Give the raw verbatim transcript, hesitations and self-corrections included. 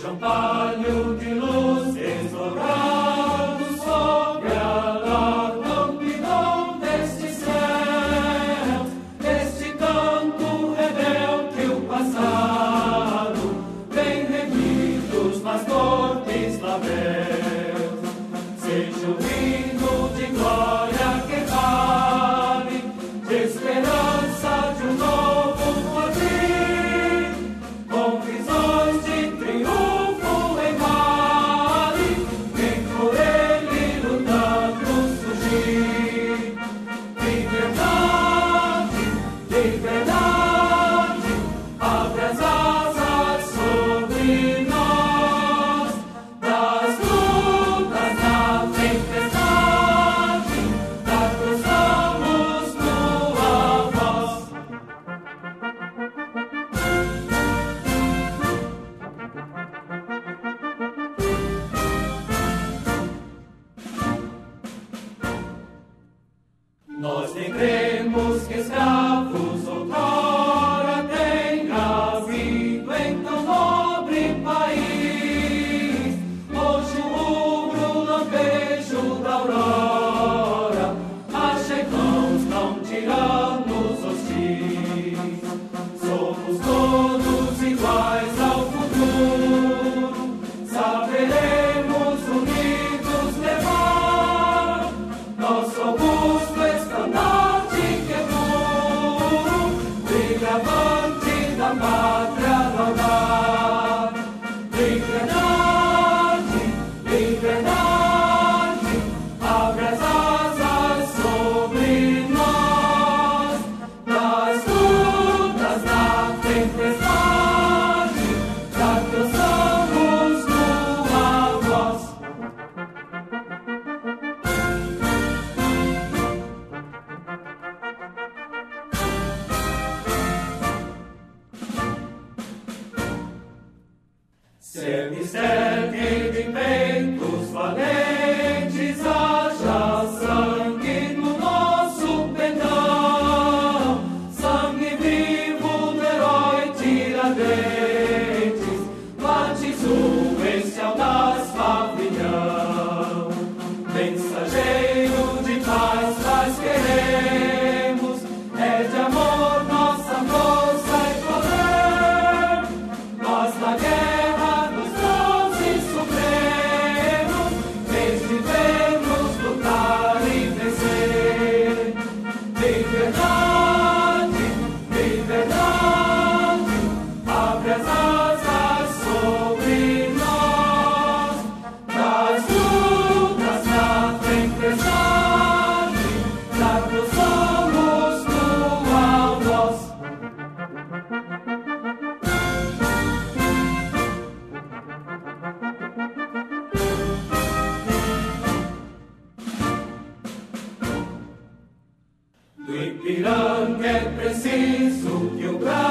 palho de luz estourado sobre a lambidão deste céu, este canto rebelde o passado, vem revido os pastores labéus, seja o hino de glória que vale, de esperança de um novo porvir, com visões de triunfo em vale, vem por ele lutando surgir. Liberdade, liberdade, abre as asas sobre nós, das lutas na tempestade, acusamos tua voz. Nós nem cremos que escravos outrora tenha vindo em tão nobre país. Hoje o rubro lampejo da aurora acha irmãos não tiranos hostis. Somos todos iguais ao futuro, saberemos unidos levar nosso augusto estandarte que é puro, brilha avante da pátria laudar. Liberdade, liberdade, abre as asas sobre nós, das lutas na tempestade, alcançamos tua voz. Se mister de peitos valentes haja sangue no nosso pendão, sangue vivo do herói Tiradentes, bates o este audaz pavilhão. Mensageiro de paz nós queremos, é de amor nossa força e poder, nós na guerra dos deuses supremos, decidimos lutar e vencer. Liberdade, liberdade, abre as asas sobre nós, das lutas na tempestade, acusamos tua voz. Do Ipiranga é preciso que o Brasil